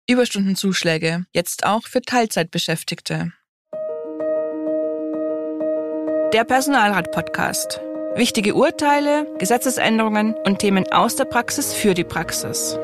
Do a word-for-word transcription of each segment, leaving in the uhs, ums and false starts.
Überstundenzuschläge, jetzt auch für Teilzeitbeschäftigte. Der Personalrat-Podcast. Wichtige Urteile, Gesetzesänderungen und Themen aus der Praxis für die Praxis.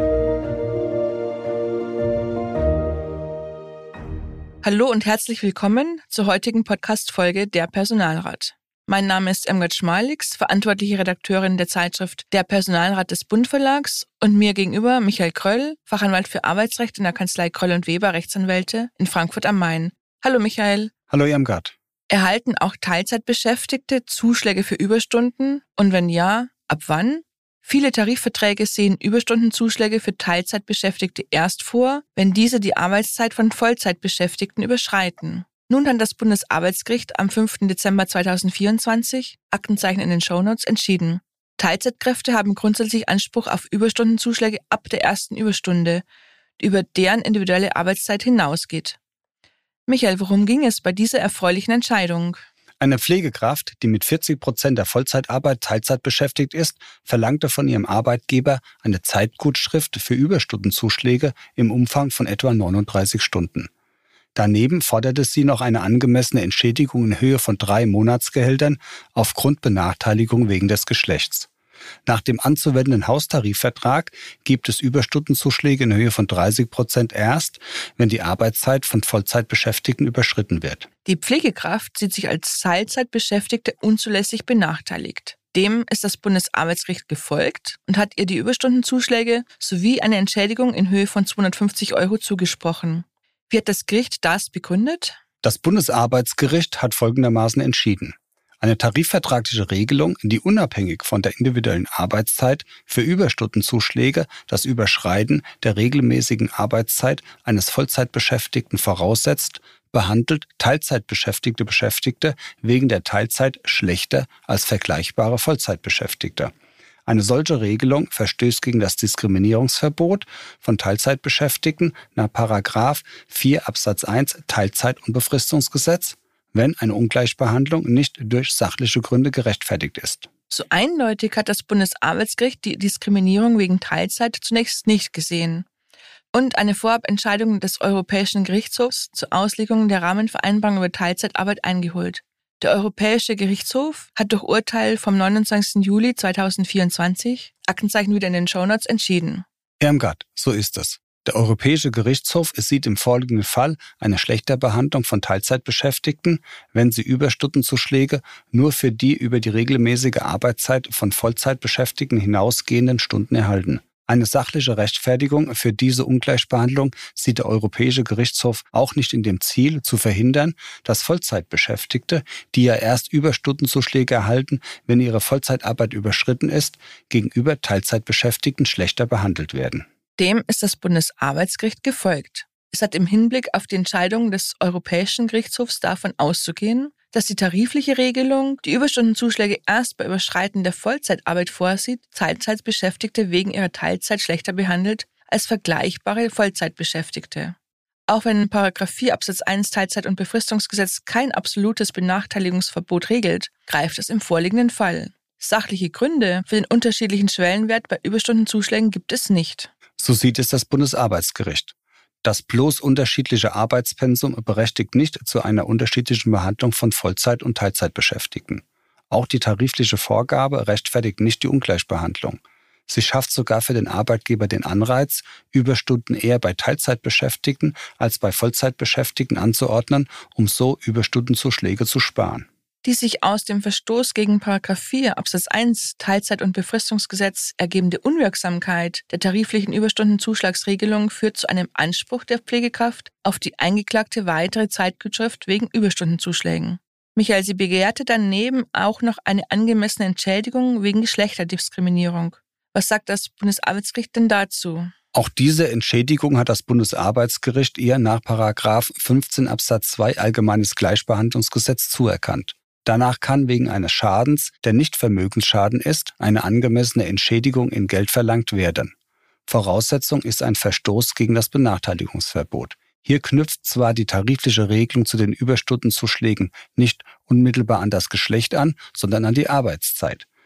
Hallo und herzlich willkommen zur heutigen Podcast-Folge Der Personalrat. Mein Name ist Irmgard Schmalix, verantwortliche Redakteurin der Zeitschrift Der Personalrat des Bund-Verlags, und mir gegenüber Michael Kröll, Fachanwalt für Arbeitsrecht in der Kanzlei Kröll und Weber Rechtsanwälte in Frankfurt am Main. Hallo Michael. Hallo Irmgard. Erhalten auch Teilzeitbeschäftigte Zuschläge für Überstunden? Und wenn ja, ab wann? Viele Tarifverträge sehen Überstundenzuschläge für Teilzeitbeschäftigte erst vor, wenn diese die Arbeitszeit von Vollzeitbeschäftigten überschreiten. Nun hat das Bundesarbeitsgericht am fünften Dezember zweitausendvierundzwanzig, Aktenzeichen in den Shownotes, entschieden. Teilzeitkräfte haben grundsätzlich Anspruch auf Überstundenzuschläge ab der ersten Überstunde, die über deren individuelle Arbeitszeit hinausgeht. Michael, worum ging es bei dieser erfreulichen Entscheidung? Eine Pflegekraft, die mit vierzig Prozent der Vollzeitarbeit Teilzeit beschäftigt ist, verlangte von ihrem Arbeitgeber eine Zeitgutschrift für Überstundenzuschläge im Umfang von etwa neununddreißig Stunden. Daneben forderte sie noch eine angemessene Entschädigung in Höhe von drei Monatsgehältern aufgrund Benachteiligung wegen des Geschlechts. Nach dem anzuwendenden Haustarifvertrag gibt es Überstundenzuschläge in Höhe von dreißig Prozent erst, wenn die Arbeitszeit von Vollzeitbeschäftigten überschritten wird. Die Pflegekraft sieht sich als Teilzeitbeschäftigte unzulässig benachteiligt. Dem ist das Bundesarbeitsgericht gefolgt und hat ihr die Überstundenzuschläge sowie eine Entschädigung in Höhe von zweihundertfünfzig Euro zugesprochen. Wie hat das Gericht das begründet? Das Bundesarbeitsgericht hat folgendermaßen entschieden. Eine tarifvertragliche Regelung, die unabhängig von der individuellen Arbeitszeit für Überstundenzuschläge das Überschreiten der regelmäßigen Arbeitszeit eines Vollzeitbeschäftigten voraussetzt, behandelt Teilzeitbeschäftigte Beschäftigte wegen der Teilzeit schlechter als vergleichbare Vollzeitbeschäftigte. Eine solche Regelung verstößt gegen das Diskriminierungsverbot von Teilzeitbeschäftigten nach Paragraph vier Absatz eins Teilzeit- und Befristungsgesetz, wenn eine Ungleichbehandlung nicht durch sachliche Gründe gerechtfertigt ist. So eindeutig hat das Bundesarbeitsgericht die Diskriminierung wegen Teilzeit zunächst nicht gesehen und eine Vorabentscheidung des Europäischen Gerichtshofs zur Auslegung der Rahmenvereinbarung über Teilzeitarbeit eingeholt. Der Europäische Gerichtshof hat durch Urteil vom neunundzwanzigsten Juli zweitausendvierundzwanzig, Aktenzeichen wieder in den Shownotes, entschieden. Irmgard, so ist es. Der Europäische Gerichtshof sieht im vorliegenden Fall eine Schlechterbehandlung von Teilzeitbeschäftigten, wenn sie Überstundenzuschläge nur für die über die regelmäßige Arbeitszeit von Vollzeitbeschäftigten hinausgehenden Stunden erhalten. Eine sachliche Rechtfertigung für diese Ungleichbehandlung sieht der Europäische Gerichtshof auch nicht in dem Ziel, zu verhindern, dass Vollzeitbeschäftigte, die ja erst Überstundenzuschläge erhalten, wenn ihre Vollzeitarbeit überschritten ist, gegenüber Teilzeitbeschäftigten schlechter behandelt werden. Dem ist das Bundesarbeitsgericht gefolgt. Es hat im Hinblick auf die Entscheidung des Europäischen Gerichtshofs davon auszugehen, dass die tarifliche Regelung, die Überstundenzuschläge erst bei Überschreiten der Vollzeitarbeit vorsieht, Teilzeitbeschäftigte wegen ihrer Teilzeit schlechter behandelt als vergleichbare Vollzeitbeschäftigte. Auch wenn Paragraph vier Absatz eins Teilzeit- und Befristungsgesetz kein absolutes Benachteiligungsverbot regelt, greift es im vorliegenden Fall. Sachliche Gründe für den unterschiedlichen Schwellenwert bei Überstundenzuschlägen gibt es nicht. So sieht es das Bundesarbeitsgericht. Das bloß unterschiedliche Arbeitspensum berechtigt nicht zu einer unterschiedlichen Behandlung von Vollzeit- und Teilzeitbeschäftigten. Auch die tarifliche Vorgabe rechtfertigt nicht die Ungleichbehandlung. Sie schafft sogar für den Arbeitgeber den Anreiz, Überstunden eher bei Teilzeitbeschäftigten als bei Vollzeitbeschäftigten anzuordnen, um so Überstundenzuschläge zu sparen. Die sich aus dem Verstoß gegen Paragraph vier Absatz eins Teilzeit- und Befristungsgesetz ergebende Unwirksamkeit der tariflichen Überstundenzuschlagsregelung führt zu einem Anspruch der Pflegekraft auf die eingeklagte weitere Zeitgutschrift wegen Überstundenzuschlägen. Michael, sie begehrte daneben auch noch eine angemessene Entschädigung wegen Geschlechterdiskriminierung. Was sagt das Bundesarbeitsgericht denn dazu? Auch diese Entschädigung hat das Bundesarbeitsgericht ihr nach Paragraph fünfzehn Absatz zwei Allgemeines Gleichbehandlungsgesetz zuerkannt. Danach kann wegen eines Schadens, der nicht Vermögensschaden ist, eine angemessene Entschädigung in Geld verlangt werden. Voraussetzung ist ein Verstoß gegen das Benachteiligungsverbot. Hier knüpft zwar die tarifliche Regelung zu den Überstundenzuschlägen nicht unmittelbar an das Geschlecht an, sondern an die Arbeitszeit.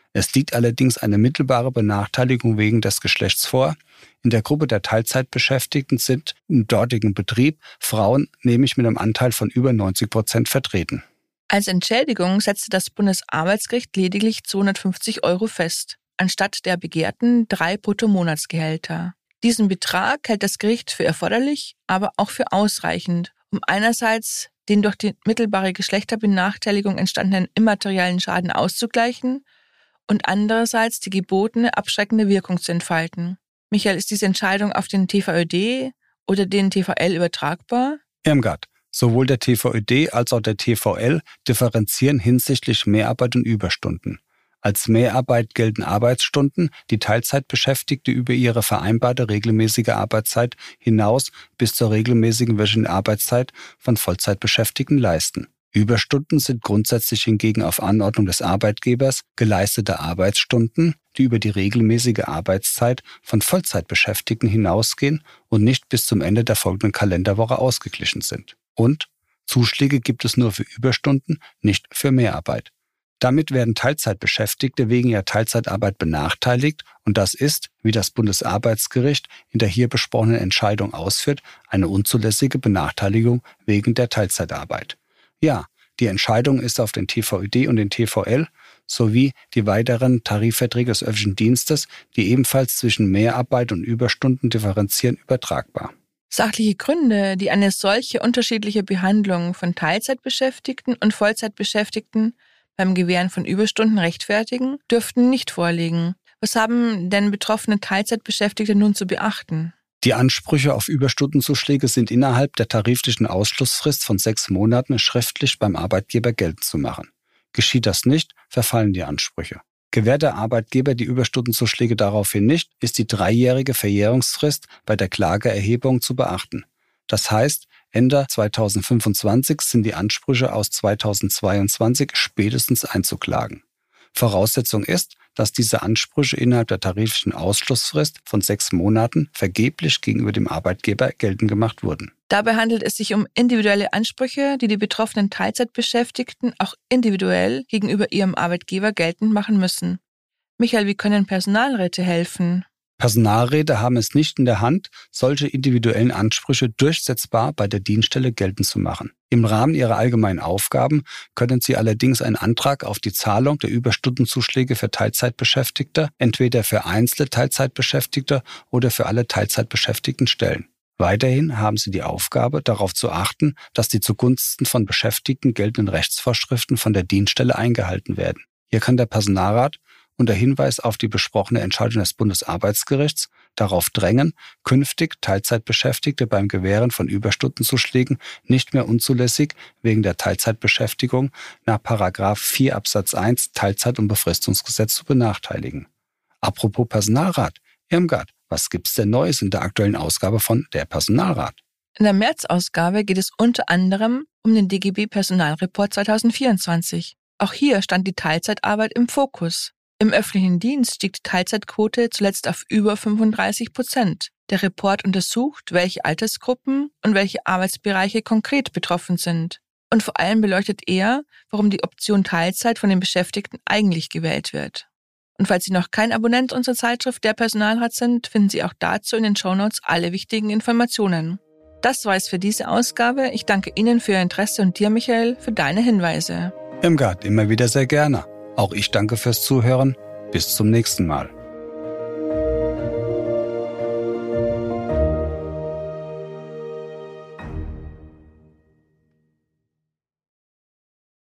Es liegt allerdings eine mittelbare Benachteiligung wegen des Geschlechts vor. In der Gruppe der Teilzeitbeschäftigten sind im dortigen Betrieb Frauen nämlich mit einem Anteil von über neunzig Prozent vertreten. Als Entschädigung setzte das Bundesarbeitsgericht lediglich zweihundertfünfzig Euro fest, anstatt der begehrten drei Bruttomonatsgehälter. Diesen Betrag hält das Gericht für erforderlich, aber auch für ausreichend, um einerseits den durch die mittelbare Geschlechterbenachteiligung entstandenen immateriellen Schaden auszugleichen und andererseits die gebotene abschreckende Wirkung zu entfalten. Michael, ist diese Entscheidung auf den T V Ö D oder den T V L übertragbar? Irmgard, sowohl der T V Ö D als auch der T V L differenzieren hinsichtlich Mehrarbeit und Überstunden. Als Mehrarbeit gelten Arbeitsstunden, die Teilzeitbeschäftigte über ihre vereinbarte regelmäßige Arbeitszeit hinaus bis zur regelmäßigen wöchentlichen Arbeitszeit von Vollzeitbeschäftigten leisten. Überstunden sind grundsätzlich hingegen auf Anordnung des Arbeitgebers geleistete Arbeitsstunden, die über die regelmäßige Arbeitszeit von Vollzeitbeschäftigten hinausgehen und nicht bis zum Ende der folgenden Kalenderwoche ausgeglichen sind. Und Zuschläge gibt es nur für Überstunden, nicht für Mehrarbeit. Damit werden Teilzeitbeschäftigte wegen ihrer Teilzeitarbeit benachteiligt und das ist, wie das Bundesarbeitsgericht in der hier besprochenen Entscheidung ausführt, eine unzulässige Benachteiligung wegen der Teilzeitarbeit. Ja, die Entscheidung ist auf den T V Ö D und den T V L sowie die weiteren Tarifverträge des öffentlichen Dienstes, die ebenfalls zwischen Mehrarbeit und Überstunden differenzieren, übertragbar. Sachliche Gründe, die eine solche unterschiedliche Behandlung von Teilzeitbeschäftigten und Vollzeitbeschäftigten beim Gewähren von Überstunden rechtfertigen, dürften nicht vorliegen. Was haben denn betroffene Teilzeitbeschäftigte nun zu beachten? Die Ansprüche auf Überstundenzuschläge sind innerhalb der tariflichen Ausschlussfrist von sechs Monaten schriftlich beim Arbeitgeber geltend zu machen. Geschieht das nicht, verfallen die Ansprüche. Gewährt der Arbeitgeber die Überstundenzuschläge daraufhin nicht, ist die dreijährige Verjährungsfrist bei der Klageerhebung zu beachten. Das heißt, Ende zweitausendfünfundzwanzig sind die Ansprüche aus zweitausendzweiundzwanzig spätestens einzuklagen. Voraussetzung ist, dass diese Ansprüche innerhalb der tariflichen Ausschlussfrist von sechs Monaten vergeblich gegenüber dem Arbeitgeber geltend gemacht wurden. Dabei handelt es sich um individuelle Ansprüche, die die betroffenen Teilzeitbeschäftigten auch individuell gegenüber ihrem Arbeitgeber geltend machen müssen. Michael, wie können Personalräte helfen? Personalräte haben es nicht in der Hand, solche individuellen Ansprüche durchsetzbar bei der Dienststelle geltend zu machen. Im Rahmen ihrer allgemeinen Aufgaben können sie allerdings einen Antrag auf die Zahlung der Überstundenzuschläge für Teilzeitbeschäftigte entweder für einzelne Teilzeitbeschäftigte oder für alle Teilzeitbeschäftigten stellen. Weiterhin haben sie die Aufgabe, darauf zu achten, dass die zugunsten von Beschäftigten geltenden Rechtsvorschriften von der Dienststelle eingehalten werden. Hier kann der Personalrat unter Hinweis auf die besprochene Entscheidung des Bundesarbeitsgerichts darauf drängen, künftig Teilzeitbeschäftigte beim Gewähren von Überstundenzuschlägen nicht mehr unzulässig wegen der Teilzeitbeschäftigung nach Paragraph vier Absatz eins Teilzeit- und Befristungsgesetz zu benachteiligen. Apropos Personalrat, Irmgard, was gibt's denn Neues in der aktuellen Ausgabe von Der Personalrat? In der März-Ausgabe geht es unter anderem um den D G B-Personalreport zweitausendvierundzwanzig. Auch hier stand die Teilzeitarbeit im Fokus. Im öffentlichen Dienst stieg die Teilzeitquote zuletzt auf über fünfunddreißig Prozent. Der Report untersucht, welche Altersgruppen und welche Arbeitsbereiche konkret betroffen sind. Und vor allem beleuchtet er, warum die Option Teilzeit von den Beschäftigten eigentlich gewählt wird. Und falls Sie noch kein Abonnent unserer Zeitschrift Der Personalrat sind, finden Sie auch dazu in den Shownotes alle wichtigen Informationen. Das war es für diese Ausgabe. Ich danke Ihnen für Ihr Interesse und dir, Michael, für deine Hinweise. Irmgard, immer wieder sehr gerne. Auch ich danke fürs Zuhören. Bis zum nächsten Mal.